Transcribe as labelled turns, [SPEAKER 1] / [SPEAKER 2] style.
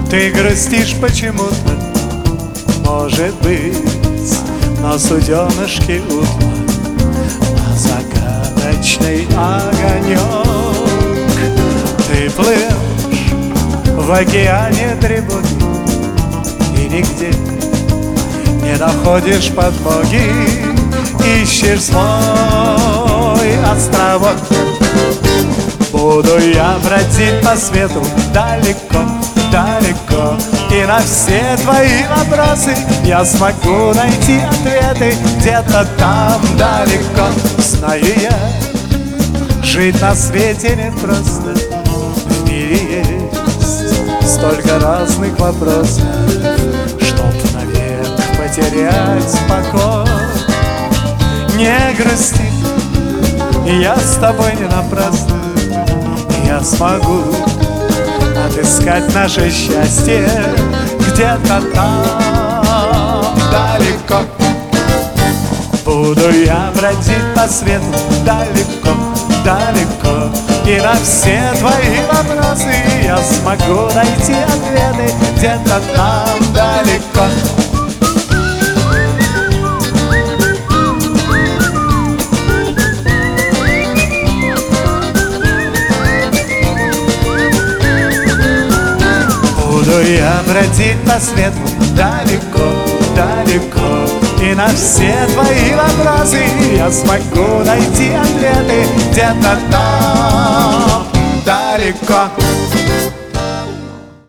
[SPEAKER 1] Ты грустишь почему-то, может быть, на суденышке утла, на загадочный огонек. Ты плывешь в океане тревоги и нигде не находишь подмоги, ищешь свой островок. Буду я бродить по свету далеко, далеко, и на все твои вопросы я смогу найти ответы где-то там далеко. Знаю я, жить на свете не просто, в мире есть столько разных вопросов, чтоб навек потерять покой. Не грусти, я с тобой не напрасно, я смогу отыскать наше счастье где-то там далеко. Буду я бродить по свету далеко, далеко, и на все твои вопросы я смогу найти ответы где-то там далеко. Буду я бродить по свету далеко, далеко, и на все твои вопросы я смогу найти ответы где-то там далеко.